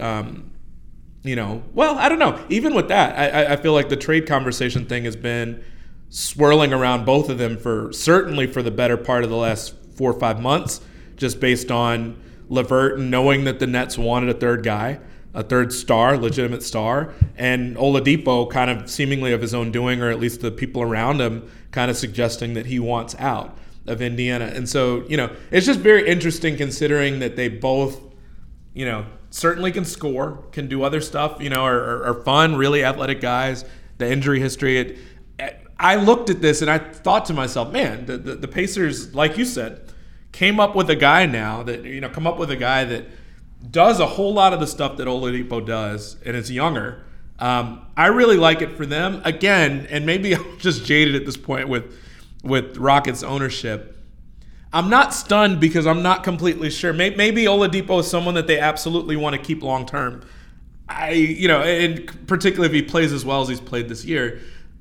well, I don't know. Even with that, I feel like the trade conversation thing has been swirling around both of them certainly for the better part of the last 4 or 5 months, just based on LeVert and knowing that the Nets wanted a third guy, a third star, legitimate star, and Oladipo kind of seemingly of his own doing, or at least the people around him kind of suggesting that he wants out of Indiana. And so, it's just very interesting considering that they both, certainly can score, can do other stuff, are fun, really athletic guys. The injury history, I looked at this and I thought to myself, man, the Pacers, like you said, came up with a guy now that, does a whole lot of the stuff that Oladipo does, and is younger, I really like it for them. Again, and maybe I'm just jaded at this point with Rockets ownership. I'm not stunned because I'm not completely sure. Maybe Oladipo is someone that they absolutely want to keep long term. And particularly if he plays as well as he's played this year.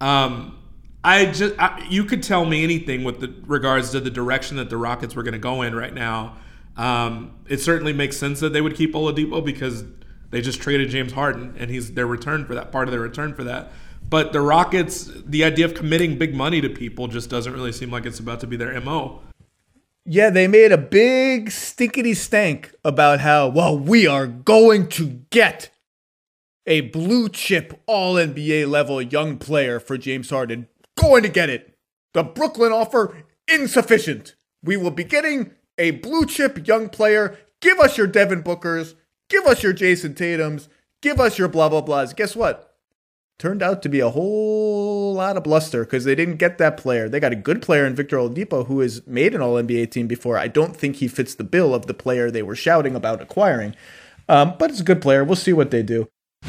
You could tell me anything with regards to the direction that the Rockets were going to go in right now. It certainly makes sense that they would keep Oladipo because they just traded James Harden, and he's their return for that, part of their return for that. But the Rockets, the idea of committing big money to people just doesn't really seem like it's about to be their MO. Yeah, they made a big stinkety stank about how, we are going to get a blue chip all NBA level young player for James Harden. Going to get it. The Brooklyn offer, insufficient. We will be getting a blue chip young player. Give us your Devin Bookers. Give us your Jason Tatums. Give us your blah, blah, blahs. Guess what? Turned out to be a whole lot of bluster because they didn't get that player. They got a good player in Victor Oladipo who has made an All-NBA team before. I don't think he fits the bill of the player they were shouting about acquiring. But it's a good player. We'll see what they do.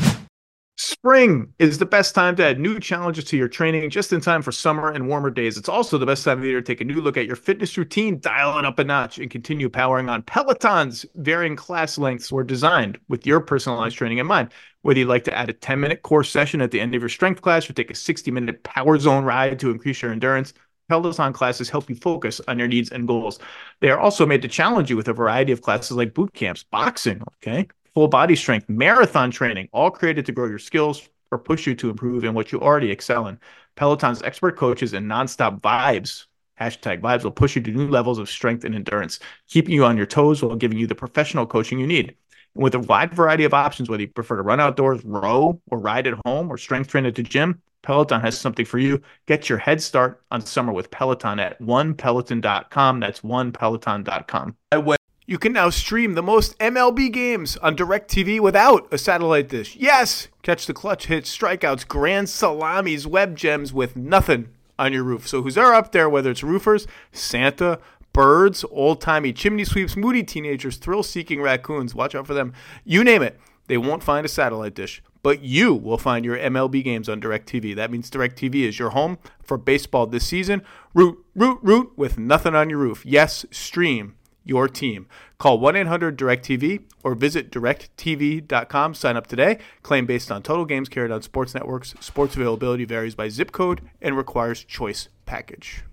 Spring is the best time to add new challenges to your training just in time for summer and warmer days. It's also the best time of the year to take a new look at your fitness routine, dial it up a notch, and continue powering on. Peloton's varying class lengths were designed with your personalized training in mind. Whether you'd like to add a 10-minute core session at the end of your strength class or take a 60-minute power zone ride to increase your endurance, Peloton classes help you focus on your needs and goals. They are also made to challenge you with a variety of classes like boot camps, boxing, full body strength, marathon training, all created to grow your skills or push you to improve in what you already excel in. Peloton's expert coaches and nonstop vibes, #vibes, will push you to new levels of strength and endurance, keeping you on your toes while giving you the professional coaching you need. And with a wide variety of options, whether you prefer to run outdoors, row, or ride at home, or strength train at the gym, Peloton has something for you. Get your head start on summer with Peloton at onepeloton.com. That's onepeloton.com. You can now stream the most MLB games on DirecTV without a satellite dish. Yes! Catch the clutch hits, strikeouts, grand salamis, web gems with nothing on your roof. So who's up there, whether it's roofers, Santa, birds, old-timey chimney sweeps, moody teenagers, thrill-seeking raccoons, watch out for them. You name it, they won't find a satellite dish. But you will find your MLB games on DirecTV. That means DirecTV is your home for baseball this season. Root with nothing on your roof. Yes, stream your team. Call 1-800-DIRECTV or visit directtv.com. Sign up today. Claim based on total games carried on sports networks. Sports availability varies by zip code and requires choice package.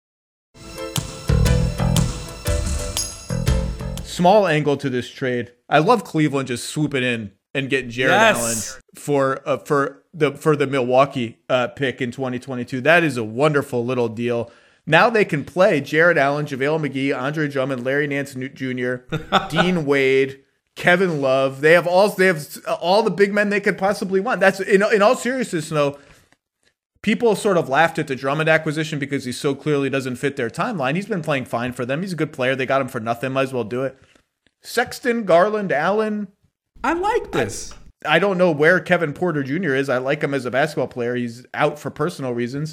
Small angle to this trade. I love Cleveland just swooping in and getting Jared Allen for the Milwaukee pick in 2022. That is a wonderful little deal. Now they can play Jared Allen, JaVale McGee, Andre Drummond, Larry Nance Jr., Dean Wade, Kevin Love. They have all the big men they could possibly want. That's in all seriousness, though. People sort of laughed at the Drummond acquisition because he so clearly doesn't fit their timeline. He's been playing fine for them. He's a good player. They got him for nothing. Might as well do it. Sexton, Garland, Allen. I like this. I don't know where Kevin Porter Jr. is. I like him as a basketball player. He's out for personal reasons.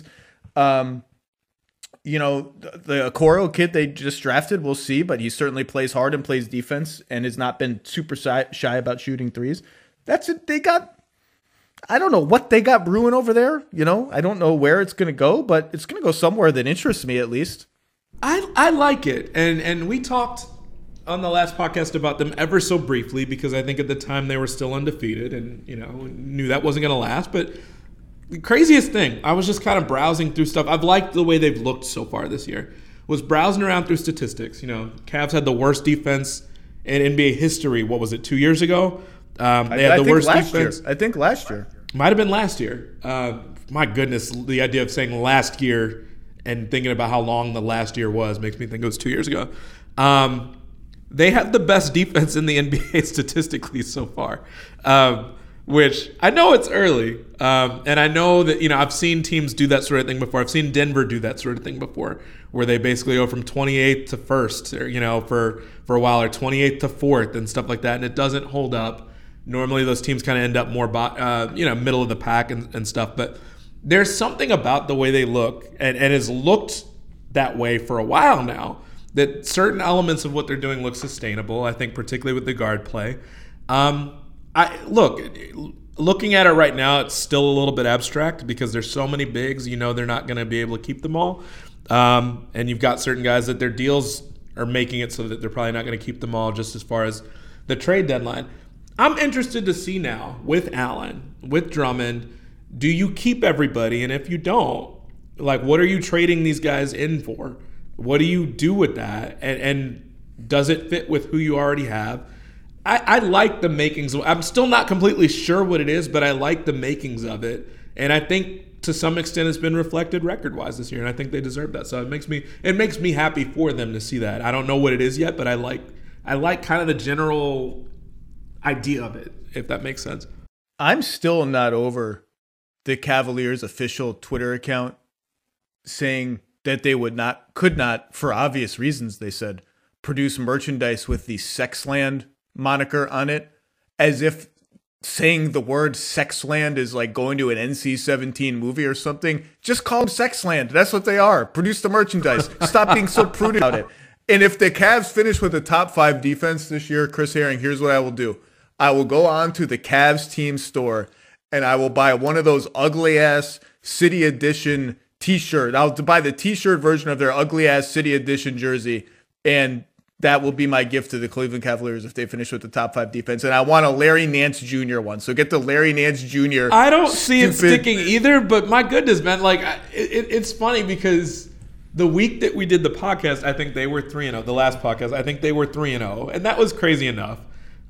The Okoro kid they just drafted, we'll see, but he certainly plays hard and plays defense and has not been super shy about shooting threes. That's it. I don't know what they got brewing over there. I don't know where it's going to go, but it's going to go somewhere that interests me at least. I like it. And we talked on the last podcast about them ever so briefly because I think at the time they were still undefeated and, knew that wasn't going to last. But the craziest thing, I was just kind of browsing through stuff. I've liked the way they've looked so far this year. Was browsing around through statistics. Cavs had the worst defense in NBA history. What was it, 2 years ago? They had the worst defense. I think last year. Might have been last year. My goodness, the idea of saying last year and thinking about how long the last year was makes me think it was 2 years ago. They have the best defense in the NBA statistically so far, which I know it's early. And I know that, I've seen teams do that sort of thing before. I've seen Denver do that sort of thing before, where they basically go from 28th to 1st, or, for a while, or 28th to 4th and stuff like that. And it doesn't hold up. Normally those teams kind of end up more, middle of the pack and stuff. But there's something about the way they look and has looked that way for a while now, that certain elements of what they're doing look sustainable, I think, particularly with the guard play. looking at it right now, it's still a little bit abstract because there's so many bigs. They're not going to be able to keep them all. And you've got certain guys that their deals are making it so that they're probably not going to keep them all just as far as the trade deadline. I'm interested to see now with Allen, with Drummond, do you keep everybody? And if you don't, what are you trading these guys in for? What do you do with that? And does it fit with who you already have? I like the makings. I'm still not completely sure what it is, but I like the makings of it. And I think to some extent it's been reflected record-wise this year, and I think they deserve that. So it makes me happy for them to see that. I don't know what it is yet, but I like kind of the general idea of it, if that makes sense. I'm still not over the Cavaliers' official Twitter account saying that they could not, for obvious reasons, they said, produce merchandise with the Sexland moniker on it, as if saying the word Sexland is like going to an NC-17 movie or something. Just call them Sexland. That's what they are. Produce the merchandise. Stop being so prudent about it. And if the Cavs finish with a top 5 defense this year, Chris Herring, here's what I will do. I will go on to the Cavs team store and I will buy one of those ugly ass City Edition t-shirt. I'll buy the t-shirt version of their ugly ass City Edition jersey, and that will be my gift to the Cleveland Cavaliers if they finish with the top 5 defense. And I want a Larry Nance Jr. one. So get the Larry Nance Jr. I don't see it sticking either, but my goodness, man. It's funny because the week that we did the podcast, I think they were 3-0. The last podcast, I think they were 3-0. And that was crazy enough.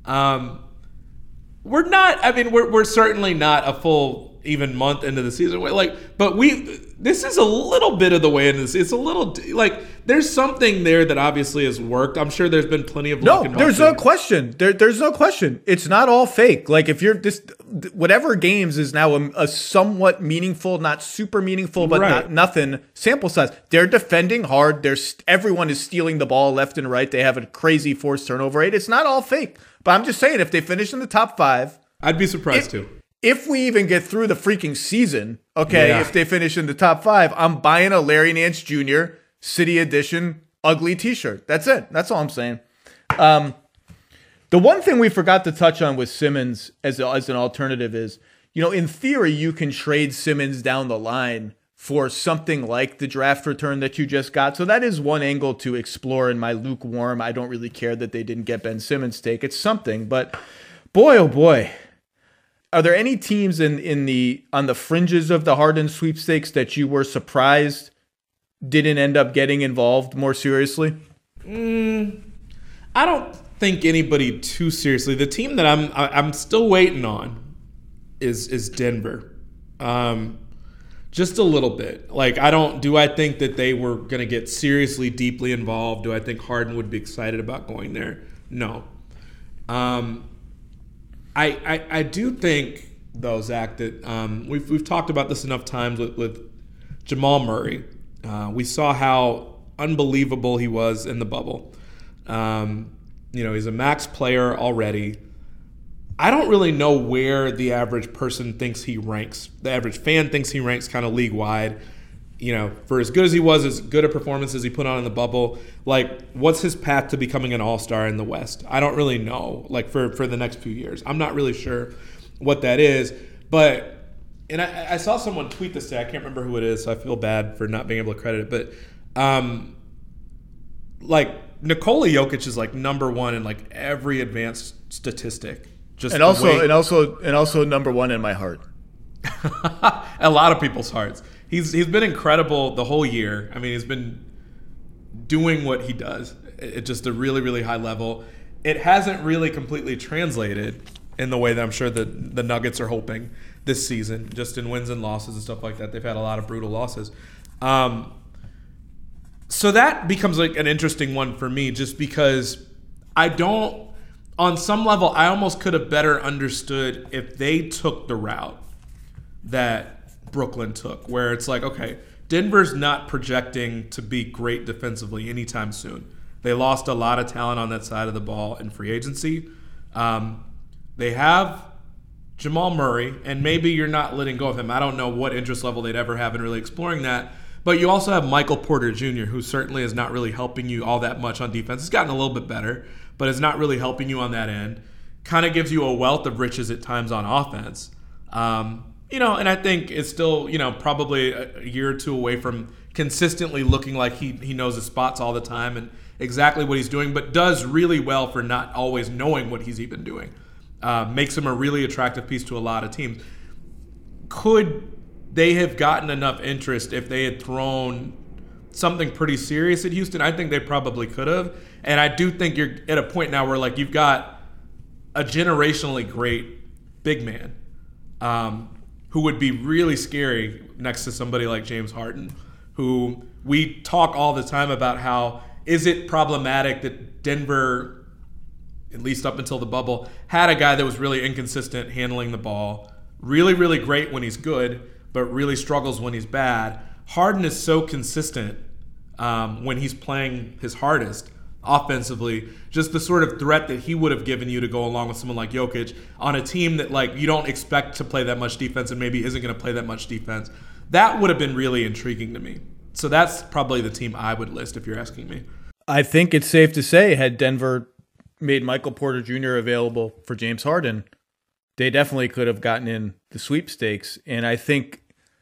We're certainly not a full even month into the season. But this is a little bit of the way into this. It's a little there's something there that obviously has worked. I'm sure there's been plenty of luck. No, there's no question. There's no question. It's not all fake. If you're whatever games is now a somewhat meaningful, not super meaningful, but not nothing sample size. They're defending hard. Everyone is stealing the ball left and right. They have a crazy forced turnover rate. It's not all fake. But I'm just saying, if they finish in the top 5, I'd be surprised too. If we even get through the freaking season, if they finish in the top 5, I'm buying a Larry Nance Jr. City Edition ugly t-shirt. That's it. That's all I'm saying. The one thing we forgot to touch on with Simmons as an alternative is, in theory, you can trade Simmons down the line for something like the draft return that you just got. So that is one angle to explore in my lukewarm, I don't really care that they didn't get Ben Simmons take. It's something, but boy, oh boy. Are there any teams on the fringes of the Harden sweepstakes that you were surprised didn't end up getting involved more seriously? I don't think anybody too seriously. The team that I'm still waiting on is Denver. Just a little bit. Do I think that they were going to get seriously, deeply involved? Do I think Harden would be excited about going there? No. I do think, though, Zach, that we've talked about this enough times with Jamal Murray. We saw how unbelievable he was in the bubble. He's a max player already. I don't really know where the average person thinks he ranks. The average fan thinks he ranks kind of league-wide. For as good as he was, as good a performance as he put on in the bubble, what's his path to becoming an all-star in the West? I don't really know, for the next few years. I'm not really sure what that is. But, and I saw someone tweet this today. I can't remember who it is, so I feel bad for not being able to credit it. But, Nikola Jokic is, number 1 in, every advanced statistic. And also number 1 in my heart. A lot of people's hearts. He's been incredible the whole year. I mean, he's been doing what he does at just a really, really high level. It hasn't really completely translated in the way that I'm sure that the Nuggets are hoping this season, just in wins and losses and stuff like that. They've had a lot of brutal losses. So that becomes an interesting one for me, just because on some level, I almost could have better understood if they took the route that Brooklyn took, where it's okay, Denver's not projecting to be great defensively anytime soon. They lost a lot of talent on that side of the ball in free agency. They have Jamal Murray, and maybe you're not letting go of him. I don't know what interest level they'd ever have in really exploring that. But you also have Michael Porter Jr., who certainly is not really helping you all that much on defense. He's gotten a little bit better, but is not really helping you on that end. Kind of gives you a wealth of riches at times on offense. And I think it's still, probably a year or two away from consistently looking like he knows his spots all the time and exactly what he's doing, but does really well for not always knowing what he's even doing. Makes him a really attractive piece to a lot of teams. Could they have gotten enough interest if they had thrown something pretty serious at Houston? I think they probably could have. And I do think you're at a point now where you've got a generationally great big man who would be really scary next to somebody like James Harden, who we talk all the time about how is it problematic that Denver, at least up until the bubble, had a guy that was really inconsistent handling the ball, really, really great when he's good, but really struggles when he's bad. Harden is so consistent when he's playing his hardest offensively, just the sort of threat that he would have given you to go along with someone like Jokic on a team that you don't expect to play that much defense and maybe isn't going to play that much defense. That would have been really intriguing to me. So that's probably the team I would list if you're asking me. I think it's safe to say had Denver made Michael Porter Jr. available for James Harden, they definitely could have gotten in the sweepstakes. And I think,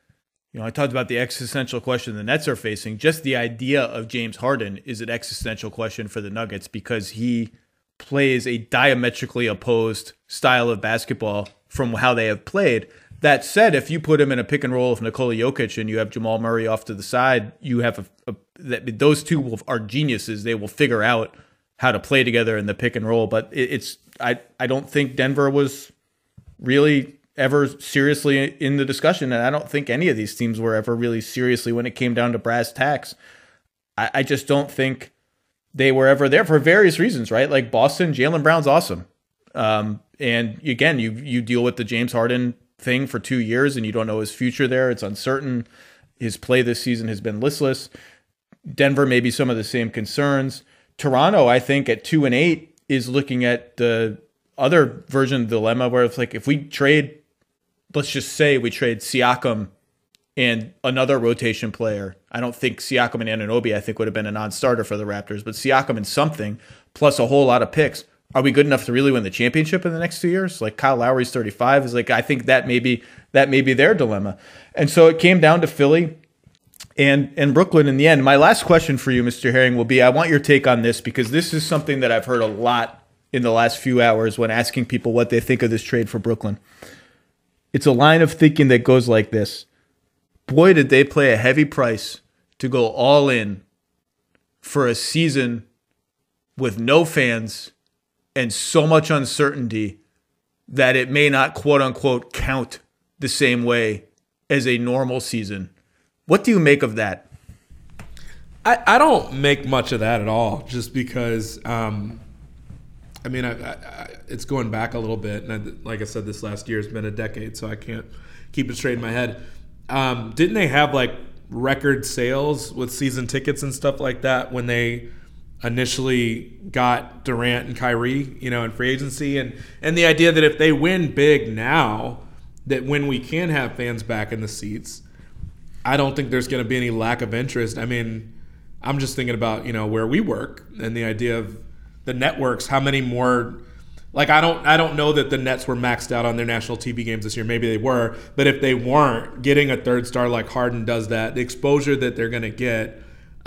I talked about the existential question the Nets are facing. Just the idea of James Harden is an existential question for the Nuggets because he plays a diametrically opposed style of basketball from how they have played. That said, if you put him in a pick and roll with Nikola Jokic and you have Jamal Murray off to the side, you have those two are geniuses. They will figure out how to play together in the pick and roll. But I don't think Denver was really ever seriously in the discussion, and I don't think any of these teams were ever really seriously when it came down to brass tacks. I just don't think they were ever there for various reasons, right? Like Boston, Jaylen Brown's awesome. And again, you deal with the James Harden thing for 2 years and you don't know his future there. It's uncertain. His play this season has been listless. Denver, maybe some of the same concerns. Toronto, I think at 2-8 is looking at the other version of the dilemma where it's if we trade, let's just say we trade Siakam and another rotation player. I don't think Siakam and Anunoby, I think, would have been a non-starter for the Raptors, but Siakam and something, plus a whole lot of picks. Are we good enough to really win the championship in the next 2 years? Kyle Lowry's 35 is I think that may be their dilemma. And so it came down to Philly and Brooklyn in the end. My last question for you, Mr. Herring, will be, I want your take on this because this is something that I've heard a lot in the last few hours when asking people what they think of this trade for Brooklyn. It's a line of thinking that goes like this. Boy, did they pay a heavy price to go all in for a season with no fans and so much uncertainty that it may not, quote unquote, count the same way as a normal season. What do you make of that? I don't make much of that at all, just because, it's going back a little bit. And like I said, this last year has been a decade, so I can't keep it straight in my head. Didn't they have record sales with season tickets and stuff like that when they initially got Durant and Kyrie, in free agency? And the idea that if they win big now, that when we can have fans back in the seats, I don't think there's going to be any lack of interest. I mean, I'm just thinking about, where we work and the idea of the networks, how many more, I don't know that the Nets were maxed out on their national TV games this year. Maybe they were, but if they weren't, getting a third star like Harden does that, the exposure that they're going to get,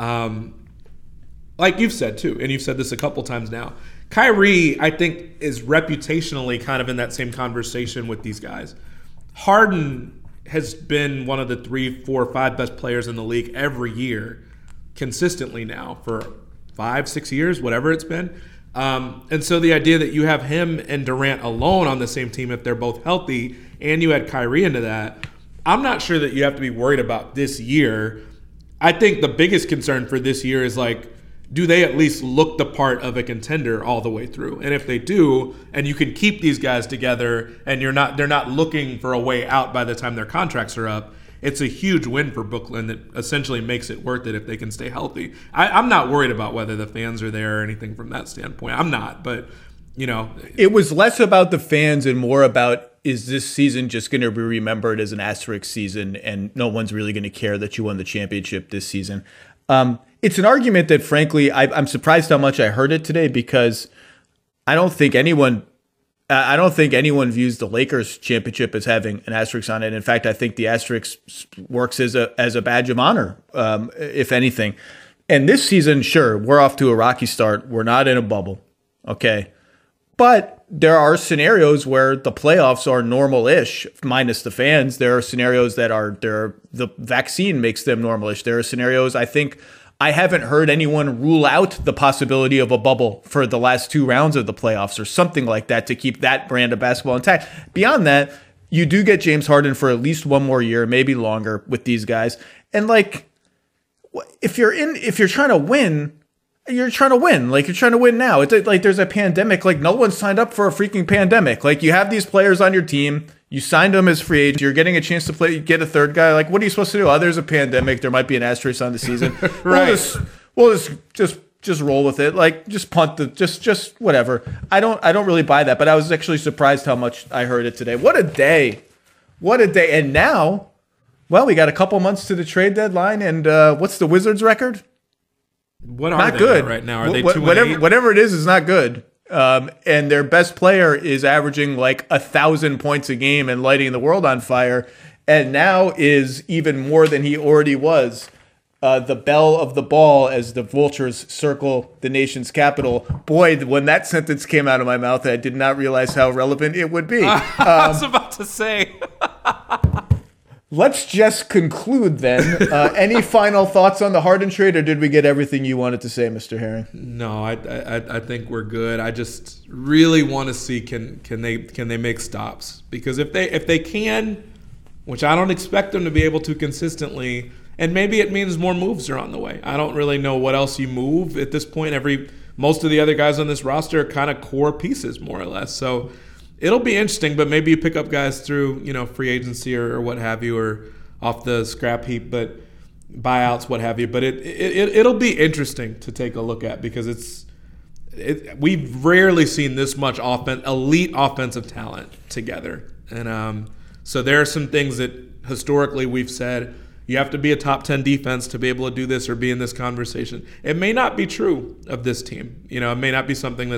like you've said too, and you've said this a couple times now, Kyrie, I think, is reputationally kind of in that same conversation with these guys. Harden has been one of the 3, 4, 5 best players in the league every year consistently now for 5, 6 years, whatever it's been. And so the idea that you have him and Durant alone on the same team, if they're both healthy, and you add Kyrie into that, I'm not sure that you have to be worried about this year. I think the biggest concern for this year is do they at least look the part of a contender all the way through? And if they do, and you can keep these guys together and they're not looking for a way out by the time their contracts are up, it's a huge win for Brooklyn that essentially makes it worth it if they can stay healthy. I'm not worried about whether the fans are there or anything from that standpoint. I'm not, but It was less about the fans and more about, is this season just going to be remembered as an asterisk season and no one's really going to care that you won the championship this season? It's an argument that, frankly, I'm surprised how much I heard it today because I don't think anyone I don't think anyone views the Lakers championship as having an asterisk on it. In fact, I think the asterisk works as a badge of honor, if anything. And this season, sure, we're off to a rocky start. We're not in a bubble, okay? But there are scenarios where the playoffs are normal-ish, minus the fans. There are scenarios that the vaccine makes them normal-ish. There are scenarios, I haven't heard anyone rule out the possibility of a bubble for the last 2 rounds of the playoffs or something like that to keep that brand of basketball intact. Beyond that, you do get James Harden for at least 1 more year, maybe longer with these guys. And like, if you're trying to win, you're trying to win. Like, you're trying to win now. It's like there's a pandemic. Like, no one signed up for a freaking pandemic. Like, you have these players on your team. You signed them as free agents. You're getting a chance to get a third guy. Like, what are you supposed to do? Oh, there's a pandemic. There might be an asterisk on the season. Right. We'll just roll with it. Like, just punt just whatever. I don't really buy that. But I was actually surprised how much I heard it today. What a day. What a day. And now, well, we got a couple months to the trade deadline. And what's the Wizards' record? What are not they good right now? Are they 2-8? Whatever it is not good. And their best player is averaging like 1,000 points a game and lighting the world on fire, and now is even more than he already was. The belle of the ball as the vultures circle the nation's capital. Boy, when that sentence came out of my mouth, I did not realize how relevant it would be. I was about to say. Let's just conclude then. Any final thoughts on the Harden trade, or did we get everything you wanted to say, Mr. Herring? No, I think we're good. I just really want to see can they make stops, because if they can, which I don't expect them to be able to consistently, and maybe it means more moves are on the way. I don't really know what else you move at this point. Most of the other guys on this roster are kind of core pieces, more or less. So it'll be interesting, but maybe you pick up guys through, free agency or what have you, or off the scrap heap, but buyouts, what have you. But it'll be interesting to take a look at, because we've rarely seen this much elite offensive talent together. And so there are some things that historically we've said, you have to be a top 10 defense to be able to do this or be in this conversation. It may not be true of this team. It may not be something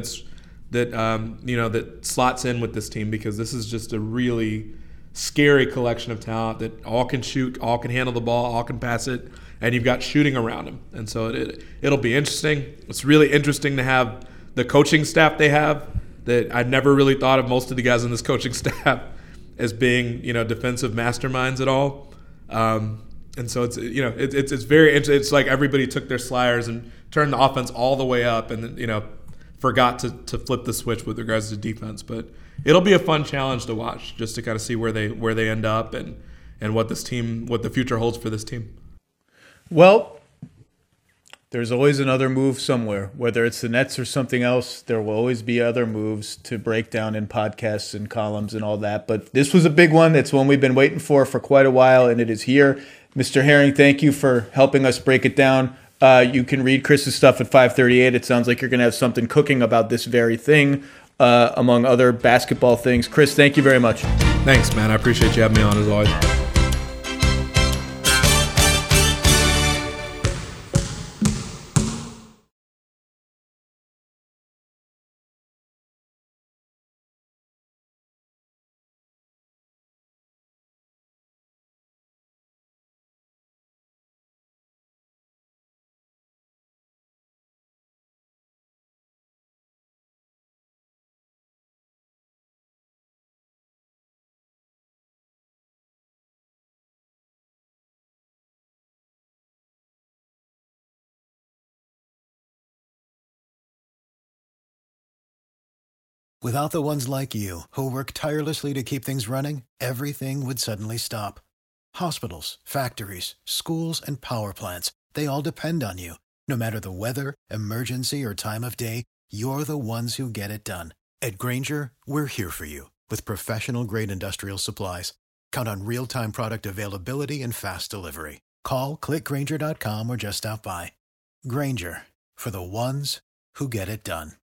that slots in with this team, because this is just a really scary collection of talent that all can shoot, all can handle the ball, all can pass it, and you've got shooting around them. And so it'll be interesting. It's really interesting to have the coaching staff they have, that I never really thought of most of the guys on this coaching staff as being, defensive masterminds at all. And so it's very interesting. It's like everybody took their sliders and turned the offense all the way up, and forgot to flip the switch with regards to defense. But it'll be a fun challenge to watch, just to kind of see where they end up and what the future holds for this team. Well, there's always another move somewhere, whether it's the Nets or something else. There will always be other moves to break down in podcasts and columns and all that. But this was a big one. It's one we've been waiting for quite a while, and it is here. Mr. Herring, thank you for helping us break it down. You can read Chris's stuff at 538. It sounds like you're going to have something cooking about this very thing, among other basketball things. Chris, thank you very much. Thanks, man. I appreciate you having me on, as always. Without the ones like you, who work tirelessly to keep things running, everything would suddenly stop. Hospitals, factories, schools, and power plants, they all depend on you. No matter the weather, emergency, or time of day, you're the ones who get it done. At Grainger, we're here for you, with professional-grade industrial supplies. Count on real-time product availability and fast delivery. Call, click Grainger.com, or just stop by. Grainger, for the ones who get it done.